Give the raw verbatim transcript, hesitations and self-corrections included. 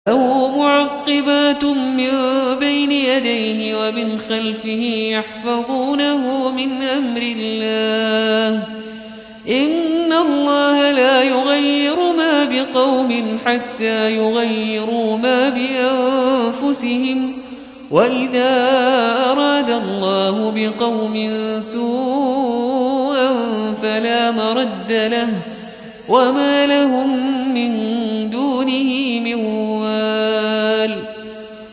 له معقبات من بين يديه ومن خلفه يحفظونه من أمر الله إن الله لا يغير ما بقوم حتى يغيروا ما بأنفسهم وإذا أراد الله بقوم سوءا فلا مرد له وما لهم من دونه من